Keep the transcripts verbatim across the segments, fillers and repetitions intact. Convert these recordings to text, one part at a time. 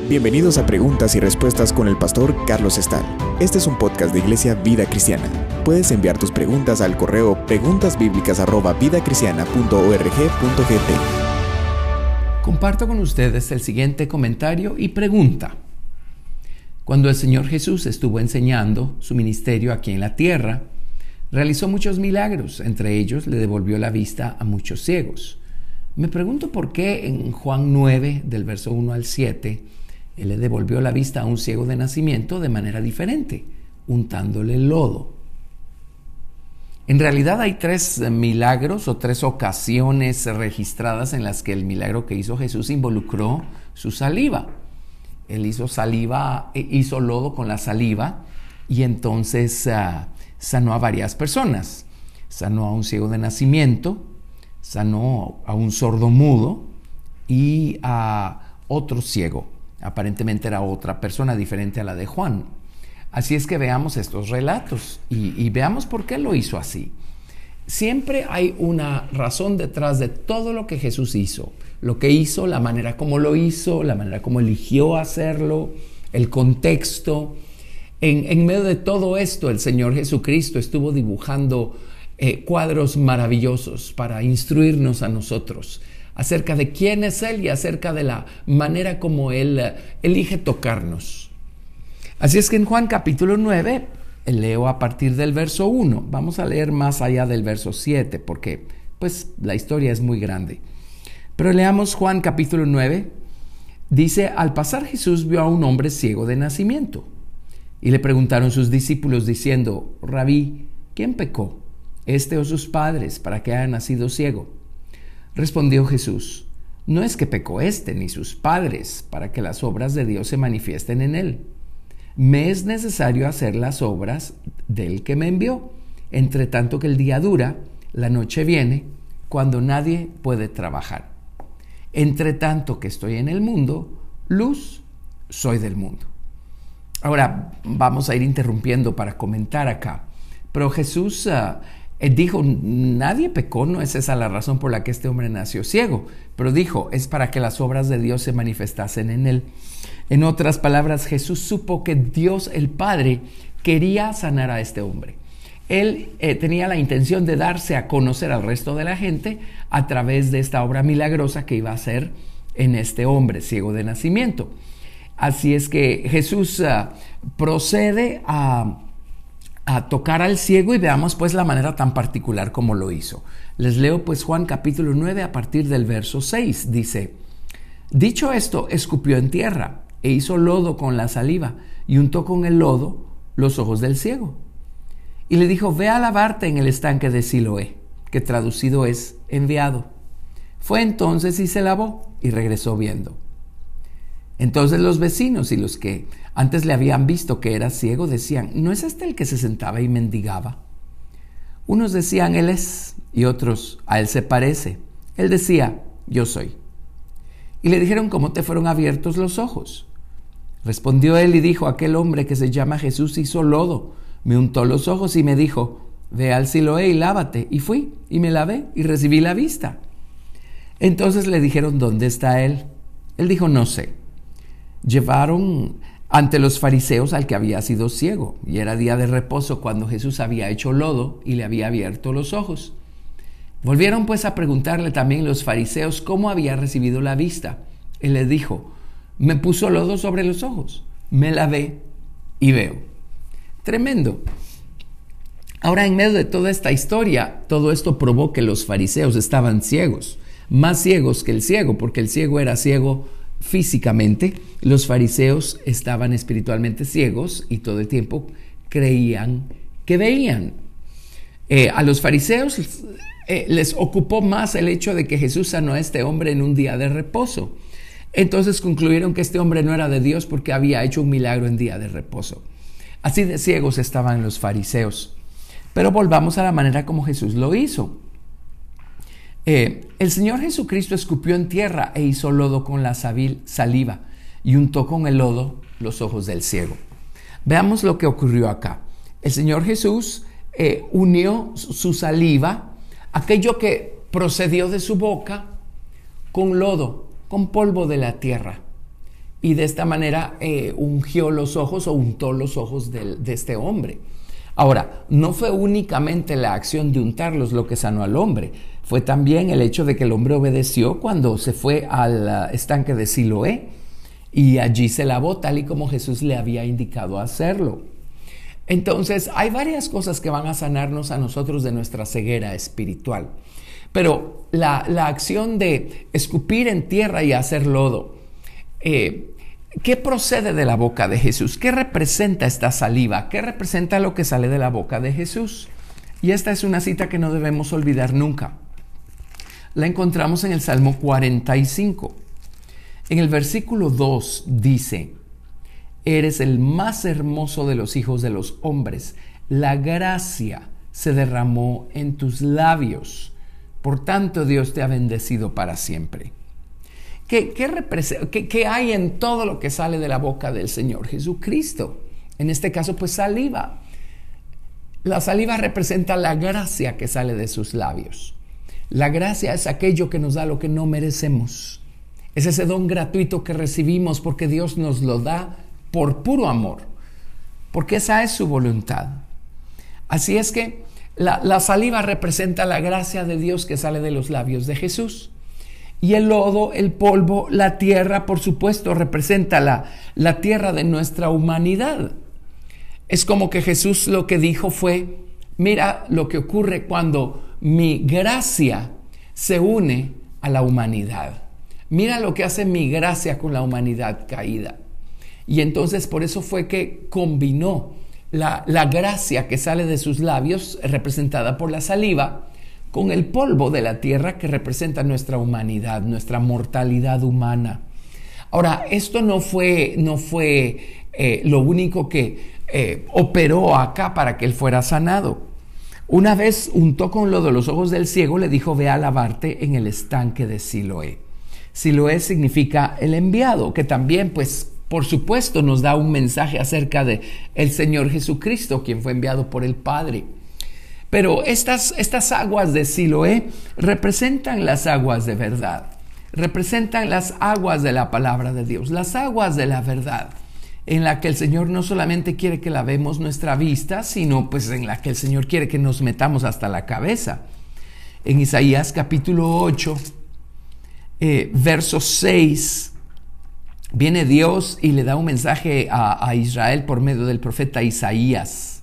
Bienvenidos a Preguntas y Respuestas con el pastor Carlos Estal. Este es un podcast de Iglesia Vida Cristiana. Puedes enviar tus preguntas al correo preguntasbiblicas arroba vidacristiana punto org punto gt. Comparto con ustedes el siguiente comentario y pregunta. Cuando el Señor Jesús estuvo enseñando su ministerio aquí en la tierra, realizó muchos milagros. Entre ellos, le devolvió la vista a muchos ciegos. Me pregunto por qué en Juan nueve, del verso uno al siete, Él le devolvió la vista a un ciego de nacimiento de manera diferente, untándole lodo. En realidad hay tres milagros o tres ocasiones registradas en las que el milagro que hizo Jesús involucró su saliva. Él hizo saliva, hizo lodo con la saliva y entonces uh, sanó a varias personas. Sanó a un ciego de nacimiento, sanó a un sordo mudo y a otro ciego. Aparentemente era otra persona diferente a la de Juan. Así es que veamos estos relatos y, y veamos por qué lo hizo así. Siempre hay una razón detrás de todo lo que Jesús hizo. Lo que hizo, la manera como lo hizo, la manera como eligió hacerlo, el contexto. En, en medio de todo esto, el Señor Jesucristo estuvo dibujando eh, cuadros maravillosos para instruirnos a nosotros acerca de quién es Él y acerca de la manera como Él uh, elige tocarnos. Así es que en Juan capítulo nueve, leo a partir del verso uno. Vamos a leer más allá del verso siete porque pues la historia es muy grande. Pero leamos Juan capítulo nueve. Dice, al pasar Jesús vio a un hombre ciego de nacimiento. Y le preguntaron sus discípulos diciendo, Rabí, ¿quién pecó, este o sus padres, para que haya nacido ciego? Respondió Jesús, no es que pecó este ni sus padres, para que las obras de Dios se manifiesten en él. Me es necesario hacer las obras del que me envió, entre tanto que el día dura, la noche viene, cuando nadie puede trabajar. Entre tanto que estoy en el mundo, luz soy del mundo. Ahora vamos a ir interrumpiendo para comentar acá, pero Jesús uh, dijo, nadie pecó, no es esa la razón por la que este hombre nació ciego, pero dijo, es para que las obras de Dios se manifestasen en él. En otras palabras, Jesús supo que Dios el Padre quería sanar a este hombre. Él eh, tenía la intención de darse a conocer al resto de la gente a través de esta obra milagrosa que iba a hacer en este hombre ciego de nacimiento. Así es que Jesús uh, procede a... a tocar al ciego y veamos pues la manera tan particular como lo hizo. Les leo pues Juan capítulo nueve a partir del verso seis. Dice, dicho esto, escupió en tierra e hizo lodo con la saliva y untó con el lodo los ojos del ciego. Y le dijo, ve a lavarte en el estanque de Siloé, que traducido es enviado. Fue entonces y se lavó y regresó viendo. Entonces los vecinos y los que antes le habían visto que era ciego decían, ¿no es este el que se sentaba y mendigaba? Unos decían, él es, y otros, a él se parece. Él decía, yo soy. Y le dijeron, ¿cómo te fueron abiertos los ojos? Respondió él y dijo, aquel hombre que se llama Jesús hizo lodo, me untó los ojos y me dijo, ve al Siloé y lávate. Y fui, y me lavé, y recibí la vista. Entonces le dijeron, ¿dónde está él? Él dijo, no sé. Llevaron ante los fariseos al que había sido ciego, y era día de reposo cuando Jesús había hecho lodo y le había abierto los ojos. Volvieron pues a preguntarle también los fariseos cómo había recibido la vista. Él les dijo, me puso lodo sobre los ojos, me lavé y veo. Tremendo. Ahora, en medio de toda esta historia, todo esto probó que los fariseos estaban ciegos, más ciegos que el ciego, porque el ciego era ciego físicamente. Los fariseos estaban espiritualmente ciegos y todo el tiempo creían que veían. Eh, a los fariseos eh, les ocupó más el hecho de que Jesús sanó a este hombre en un día de reposo. Entonces concluyeron que este hombre no era de Dios porque había hecho un milagro en día de reposo. Así de ciegos estaban los fariseos. Pero volvamos a la manera como Jesús lo hizo. Eh, el Señor Jesucristo escupió en tierra e hizo lodo con la saliva y untó con el lodo los ojos del ciego. Veamos lo que ocurrió acá. El Señor Jesús eh, unió su saliva, aquello que procedió de su boca, con lodo, con polvo de la tierra. y de esta manera eh, ungió los ojos o untó los ojos de, de este hombre. Ahora, no fue únicamente la acción de untarlos lo que sanó al hombre, fue también el hecho de que el hombre obedeció cuando se fue al estanque de Siloé y allí se lavó tal y como Jesús le había indicado hacerlo. Entonces, hay varias cosas que van a sanarnos a nosotros de nuestra ceguera espiritual. Pero la, la acción de escupir en tierra y hacer lodo, eh, ¿qué procede de la boca de Jesús? ¿Qué representa esta saliva? ¿Qué representa lo que sale de la boca de Jesús? Y esta es una cita que no debemos olvidar nunca. La encontramos en el Salmo cuarenta y cinco. En el versículo dos dice: eres el más hermoso de los hijos de los hombres. La gracia se derramó en tus labios. Por tanto, Dios te ha bendecido para siempre. ¿Qué, qué, representa, qué, qué hay en todo lo que sale de la boca del Señor Jesucristo? En este caso, pues saliva. La saliva representa la gracia que sale de sus labios. La gracia es aquello que nos da lo que no merecemos. Es ese don gratuito que recibimos porque Dios nos lo da por puro amor, porque esa es su voluntad. Así es que la, la saliva representa la gracia de Dios que sale de los labios de Jesús. Y el lodo, el polvo, la tierra, por supuesto, representa la, la tierra de nuestra humanidad. Es como que Jesús lo que dijo fue: mira lo que ocurre cuando mi gracia se une a la humanidad. Mira lo que hace mi gracia con la humanidad caída. Y entonces por eso fue que combinó la, la gracia que sale de sus labios, representada por la saliva, con el polvo de la tierra que representa nuestra humanidad, nuestra mortalidad humana. Ahora, esto no fue, no fue eh, lo único que eh, operó acá para que él fuera sanado. Una vez untó con lodo los ojos del ciego, le dijo: ve a lavarte en el estanque de Siloé. Siloé significa el enviado, que también, pues, por supuesto, nos da un mensaje acerca de el Señor Jesucristo, quien fue enviado por el Padre. Pero estas, estas aguas de Siloé representan las aguas de verdad, representan las aguas de la palabra de Dios, las aguas de la verdad, en la que el Señor no solamente quiere que lavemos nuestra vista, sino pues en la que el Señor quiere que nos metamos hasta la cabeza. En Isaías capítulo ocho, eh, verso seis, viene Dios y le da un mensaje a, a Israel por medio del profeta Isaías.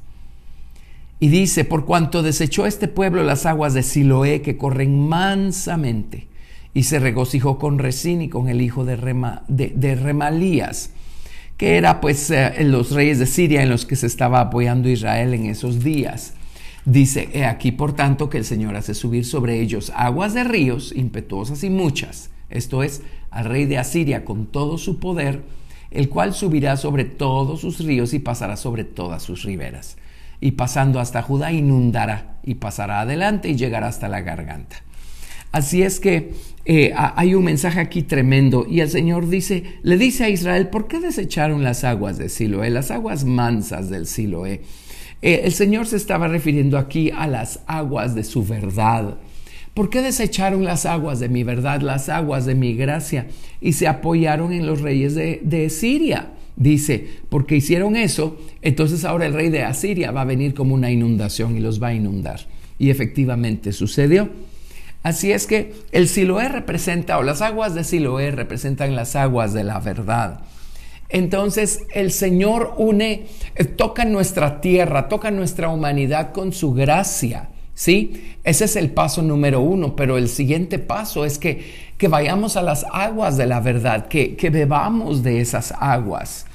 Y dice: por cuanto desechó este pueblo las aguas de Siloé que corren mansamente, y se regocijó con Resín y con el hijo de, Rema, de, de Remalías, que era pues eh, los reyes de Siria en los que se estaba apoyando Israel en esos días. Dice: he aquí por tanto que el Señor hace subir sobre ellos aguas de ríos impetuosas y muchas, esto es, al rey de Asiria con todo su poder, el cual subirá sobre todos sus ríos y pasará sobre todas sus riberas. Y pasando hasta Judá inundará y pasará adelante y llegará hasta la garganta. Así es que eh, hay un mensaje aquí tremendo, y el Señor dice, le dice a Israel: ¿por qué desecharon las aguas de Siloé, las aguas mansas del Siloé? Eh, el Señor se estaba refiriendo aquí a las aguas de su verdad. ¿Por qué desecharon las aguas de mi verdad, las aguas de mi gracia, y se apoyaron en los reyes de, de Siria? Dice, porque hicieron eso, entonces ahora el rey de Asiria va a venir como una inundación y los va a inundar. Y efectivamente sucedió. Así es que el Siloé representa, o las aguas de Siloé representan las aguas de la verdad. Entonces el Señor une, toca nuestra tierra, toca nuestra humanidad con su gracia, ¿sí? Ese es el paso número uno, pero el siguiente paso es que, que vayamos a las aguas de la verdad, que, que bebamos de esas aguas,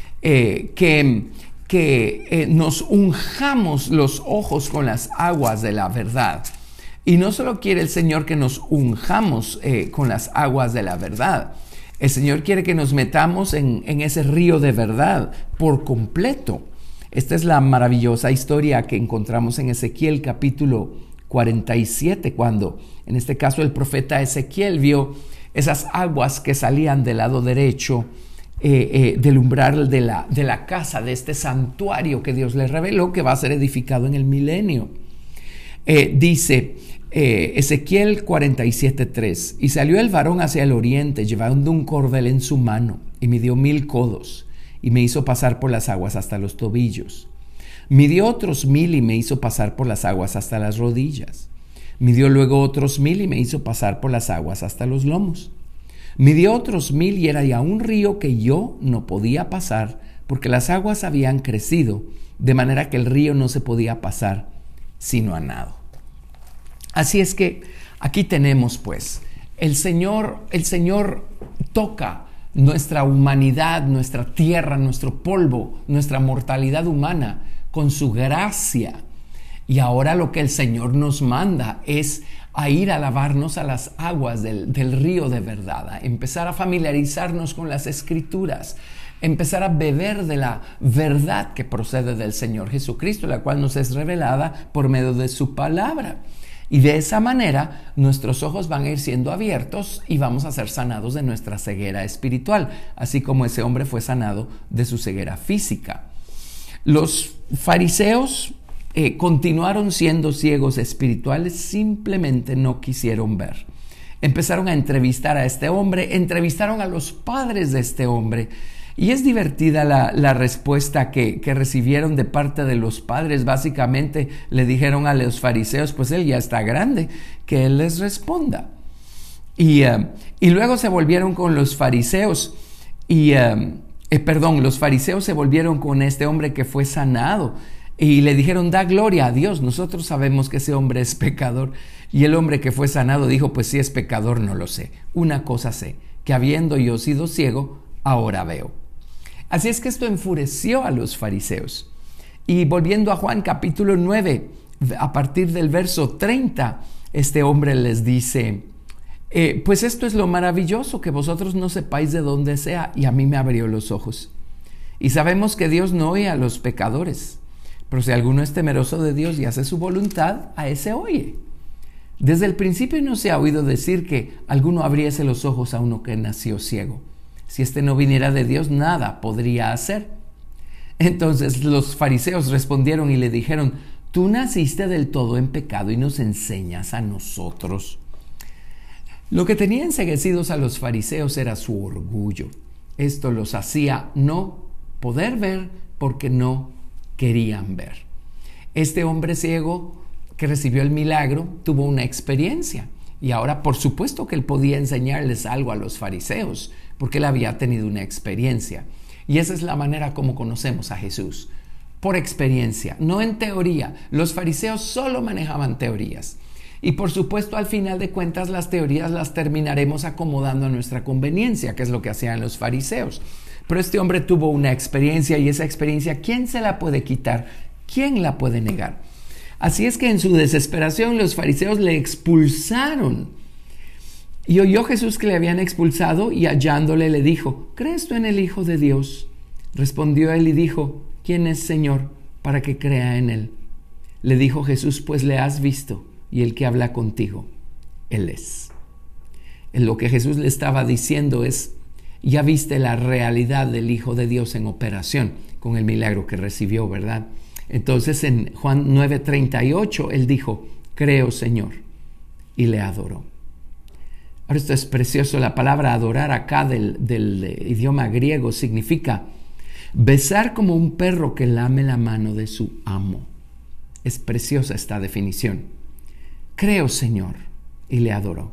eh, que, que eh, nos unjamos los ojos con las aguas de la verdad. Y no solo quiere el Señor que nos unjamos eh, con las aguas de la verdad, el Señor quiere que nos metamos en, en ese río de verdad por completo. Esta es la maravillosa historia que encontramos en Ezequiel capítulo cuarenta y siete, cuando en este caso el profeta Ezequiel vio esas aguas que salían del lado derecho eh, eh, del umbral de la, de la casa, de este santuario que Dios le reveló que va a ser edificado en el milenio. Eh, dice eh, Ezequiel cuarenta y siete, tres. Y salió el varón hacia el oriente, llevando un cordel en su mano, y midió mil codos, y me hizo pasar por las aguas hasta los tobillos. Midió otros mil y me hizo pasar por las aguas hasta las rodillas. Midió luego otros mil y me hizo pasar por las aguas hasta los lomos. Midió otros mil y era ya un río que yo no podía pasar, porque las aguas habían crecido, de manera que el río no se podía pasar sino a nado. Así es que aquí tenemos pues, el Señor, el Señor toca nuestra humanidad, nuestra tierra, nuestro polvo, nuestra mortalidad humana con su gracia. Y ahora lo que el Señor nos manda es a ir a lavarnos a las aguas del, del río de verdad, a empezar a familiarizarnos con las Escrituras, empezar a beber de la verdad que procede del Señor Jesucristo, la cual nos es revelada por medio de su palabra. Y de esa manera nuestros ojos van a ir siendo abiertos y vamos a ser sanados de nuestra ceguera espiritual, así como ese hombre fue sanado de su ceguera física. Los fariseos eh, continuaron siendo ciegos espirituales, simplemente no quisieron ver. Empezaron a entrevistar a este hombre, entrevistaron a los padres de este hombre. Y es divertida la, la respuesta que, que recibieron de parte de los padres. Básicamente le dijeron a los fariseos, pues él ya está grande, que él les responda. Y, uh, y luego se volvieron con los fariseos y, uh, eh, perdón, los fariseos se volvieron con este hombre que fue sanado y le dijeron, da gloria a Dios, nosotros sabemos que ese hombre es pecador. Y el hombre que fue sanado dijo, pues si es pecador no lo sé. Una cosa sé, que habiendo yo sido ciego, ahora veo. Así es que esto enfureció a los fariseos. Y volviendo a Juan capítulo nueve, a partir del verso treinta, este hombre les dice, eh, pues esto es lo maravilloso, que vosotros no sepáis de dónde sea, y a mí me abrió los ojos. Y sabemos que Dios no oye a los pecadores, pero si alguno es temeroso de Dios y hace su voluntad, a ese oye. Desde el principio no se ha oído decir que alguno abriese los ojos a uno que nació ciego. Si éste no viniera de Dios, nada podría hacer. Entonces los fariseos respondieron y le dijeron, tú naciste del todo en pecado y nos enseñas a nosotros. Lo que tenía enceguecidos a los fariseos era su orgullo. Esto los hacía no poder ver porque no querían ver. Este hombre ciego que recibió el milagro tuvo una experiencia. Y ahora, por supuesto que él podía enseñarles algo a los fariseos, porque él había tenido una experiencia. Y esa es la manera como conocemos a Jesús, por experiencia, no en teoría. Los fariseos solo manejaban teorías. Y por supuesto, al final de cuentas, las teorías las terminaremos acomodando a nuestra conveniencia, que es lo que hacían los fariseos. Pero este hombre tuvo una experiencia, y esa experiencia, ¿quién se la puede quitar? ¿Quién la puede negar? Así es que en su desesperación los fariseos le expulsaron. Y oyó Jesús que le habían expulsado y hallándole le dijo, ¿crees tú en el Hijo de Dios? Respondió él y dijo, ¿quién es Señor para que crea en él? Le dijo Jesús, pues le has visto y el que habla contigo, él es. En lo que Jesús le estaba diciendo es, ya viste la realidad del Hijo de Dios en operación con el milagro que recibió, ¿verdad? Entonces en Juan nueve treinta y ocho, él dijo, creo Señor, y le adoró. Ahora esto es precioso, la palabra adorar acá del, del idioma griego significa besar como un perro que lame la mano de su amo. Es preciosa esta definición. Creo Señor, y le adoró.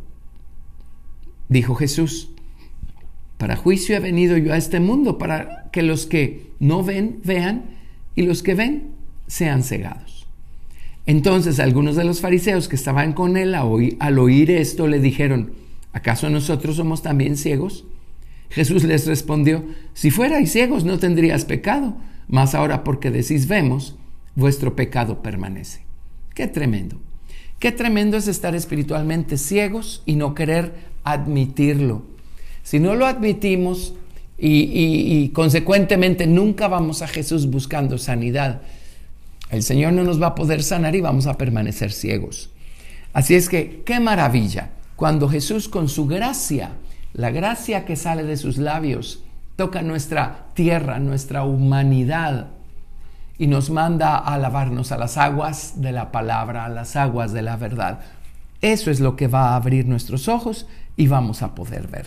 Dijo Jesús, para juicio he venido yo a este mundo, para que los que no ven, vean, y los que ven, sean cegados. Entonces algunos de los fariseos que estaban con él al oír esto le dijeron, ¿acaso nosotros somos también ciegos? Jesús les respondió, si fuerais ciegos no tendrías pecado, mas ahora porque decís vemos, vuestro pecado permanece. Qué tremendo. Qué tremendo es estar espiritualmente ciegos y no querer admitirlo. Si no lo admitimos y, y, y consecuentemente nunca vamos a Jesús buscando sanidad, el Señor no nos va a poder sanar y vamos a permanecer ciegos. Así es que, qué maravilla, cuando Jesús con su gracia, la gracia que sale de sus labios, toca nuestra tierra, nuestra humanidad y nos manda a lavarnos a las aguas de la palabra, a las aguas de la verdad. Eso es lo que va a abrir nuestros ojos y vamos a poder ver.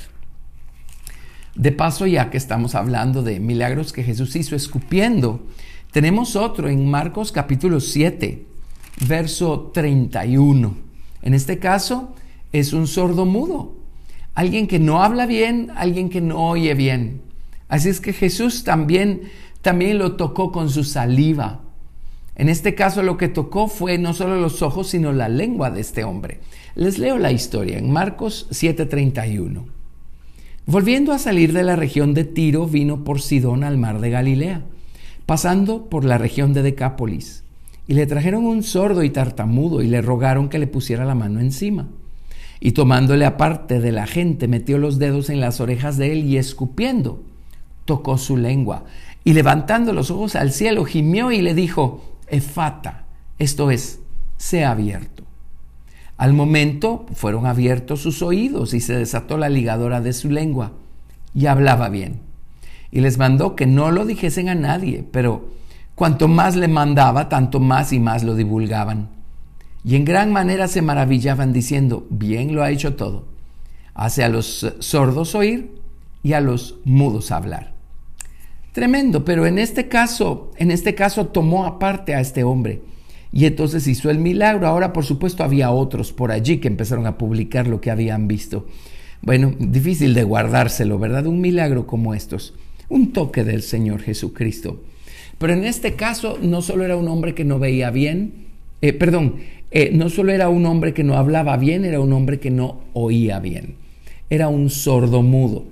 De paso, ya que estamos hablando de milagros que Jesús hizo escupiendo, tenemos otro en Marcos capítulo siete, verso treinta y uno. En este caso es un sordo mudo, alguien que no habla bien, alguien que no oye bien. Así es que Jesús también, también lo tocó con su saliva. En este caso lo que tocó fue no solo los ojos, sino la lengua de este hombre. Les leo la historia en Marcos siete treinta y uno. Volviendo a salir de la región de Tiro, vino por Sidón al mar de Galilea, pasando por la región de Decápolis. Y le trajeron un sordo y tartamudo y le rogaron que le pusiera la mano encima. Y tomándole aparte de la gente, metió los dedos en las orejas de él y escupiendo, tocó su lengua. Y levantando los ojos al cielo, gimió y le dijo, Efata, esto es, sea abierto. Al momento fueron abiertos sus oídos y se desató la ligadura de su lengua y hablaba bien. Y les mandó que no lo dijesen a nadie, pero cuanto más le mandaba, tanto más y más lo divulgaban. Y en gran manera se maravillaban diciendo, bien lo ha hecho todo. Hace a los sordos oír y a los mudos hablar. Tremendo, pero en este caso, en este caso tomó aparte a este hombre. Y entonces hizo el milagro. Ahora, por supuesto, había otros por allí que empezaron a publicar lo que habían visto. Bueno, difícil de guardárselo, ¿verdad? Un milagro como estos. Un toque del Señor Jesucristo. Pero en este caso, no solo era un hombre que no veía bien, eh, perdón, eh, no solo era un hombre que no hablaba bien, era un hombre que no oía bien. Era un sordo mudo.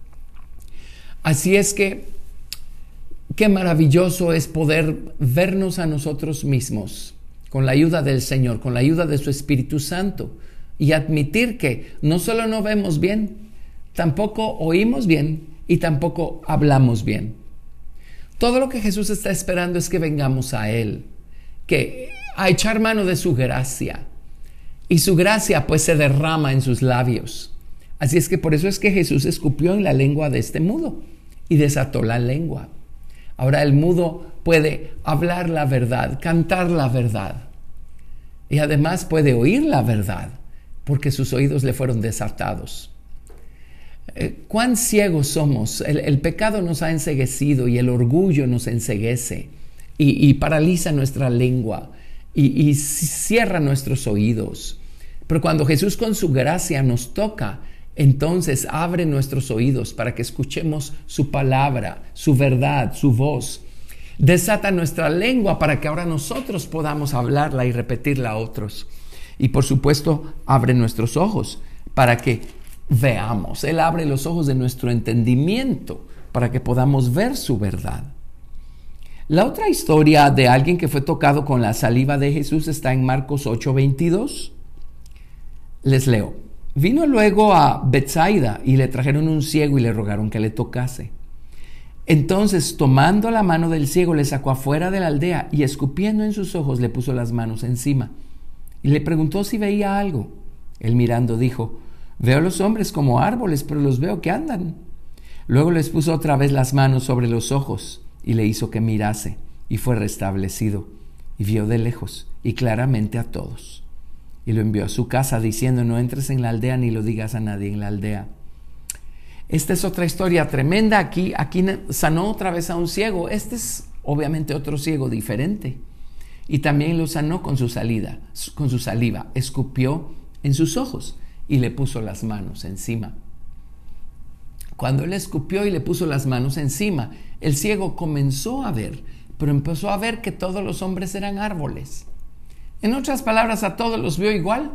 Así es que, qué maravilloso es poder vernos a nosotros mismos con la ayuda del Señor, con la ayuda de su Espíritu Santo y admitir que no solo no vemos bien, tampoco oímos bien y tampoco hablamos bien. Todo lo que Jesús está esperando es que vengamos a Él, que a echar mano de su gracia, y su gracia pues se derrama en sus labios. Así es que por eso es que Jesús escupió en la lengua de este mudo y desató la lengua. Ahora el mudo puede hablar la verdad, cantar la verdad. Y además puede oír la verdad, porque sus oídos le fueron desatados. Eh, ¿Cuán ciegos somos? El, el pecado nos ha enceguecido y el orgullo nos enceguece y, y paraliza nuestra lengua y, y cierra nuestros oídos. Pero cuando Jesús con su gracia nos toca, entonces abre nuestros oídos para que escuchemos su palabra, su verdad, su voz. Desata nuestra lengua para que ahora nosotros podamos hablarla y repetirla a otros. Y por supuesto, abre nuestros ojos para que veamos. Él abre los ojos de nuestro entendimiento para que podamos ver su verdad. La otra historia de alguien que fue tocado con la saliva de Jesús está en Marcos ocho veintidós. Les leo. Vino luego a Betsaida y le trajeron un ciego y le rogaron que le tocase. Entonces, tomando la mano del ciego, le sacó afuera de la aldea y escupiendo en sus ojos le puso las manos encima. Y le preguntó si veía algo. Él mirando dijo, veo los hombres como árboles, pero los veo que andan. Luego les puso otra vez las manos sobre los ojos y le hizo que mirase y fue restablecido. Y vio de lejos y claramente a todos. Y lo envió a su casa diciendo, no entres en la aldea ni lo digas a nadie en la aldea. Esta es otra historia tremenda. Aquí, aquí sanó otra vez a un ciego. Este es obviamente otro ciego diferente. Y también lo sanó con su salida, con su saliva. Escupió en sus ojos y le puso las manos encima. Cuando él escupió y le puso las manos encima, el ciego comenzó a ver, pero empezó a ver que todos los hombres eran árboles. En otras palabras, a todos los vio igual.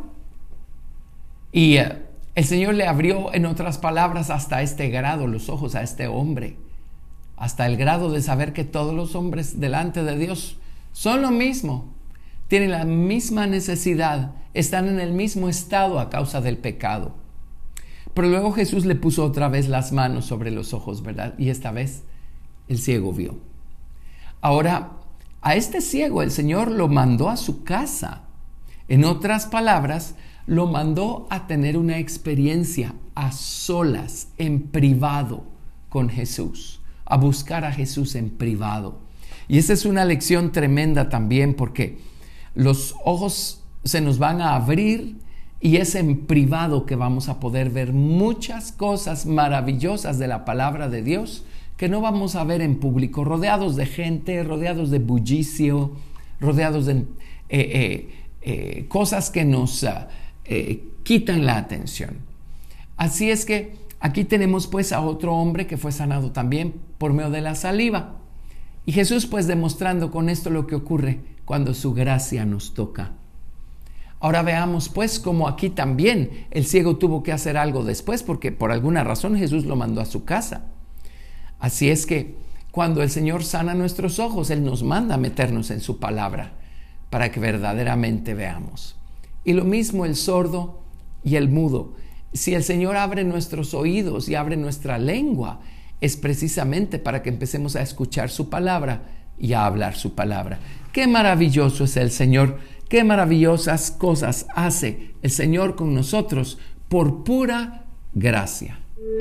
Y uh, el Señor le abrió, en otras palabras, hasta este grado los ojos a este hombre. Hasta el grado de saber que todos los hombres delante de Dios son lo mismo. Tienen la misma necesidad. Están en el mismo estado a causa del pecado. Pero luego Jesús le puso otra vez las manos sobre los ojos, ¿verdad? Y esta vez el ciego vio. Ahora, a este ciego el Señor lo mandó a su casa. En otras palabras, lo mandó a tener una experiencia a solas, en privado, con Jesús. A buscar a Jesús en privado. Y esa es una lección tremenda también porque los ojos se nos van a abrir Y es en privado que vamos a poder ver muchas cosas maravillosas de la palabra de Dios que no vamos a ver en público, rodeados de gente, rodeados de bullicio, rodeados de eh, eh, eh, cosas que nos uh, eh, quitan la atención. Así es que aquí tenemos pues a otro hombre que fue sanado también por medio de la saliva. Y Jesús pues demostrando con esto lo que ocurre cuando su gracia nos toca. Ahora veamos pues cómo aquí también el ciego tuvo que hacer algo después, porque por alguna razón Jesús lo mandó a su casa. Así es que cuando el Señor sana nuestros ojos, Él nos manda a meternos en su palabra para que verdaderamente veamos. Y lo mismo el sordo y el mudo. Si el Señor abre nuestros oídos y abre nuestra lengua, es precisamente para que empecemos a escuchar su palabra y a hablar su palabra. ¡Qué maravilloso es el Señor! ¡Qué maravillosas cosas hace el Señor con nosotros por pura gracia!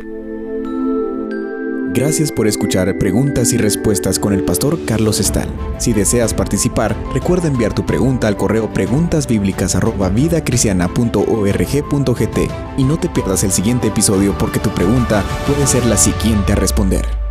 Gracias por escuchar Preguntas y Respuestas con el pastor Carlos Estal. Si deseas participar, recuerda enviar tu pregunta al correo preguntasbiblicas arroba vidacristiana punto org punto gt y no te pierdas el siguiente episodio porque tu pregunta puede ser la siguiente a responder.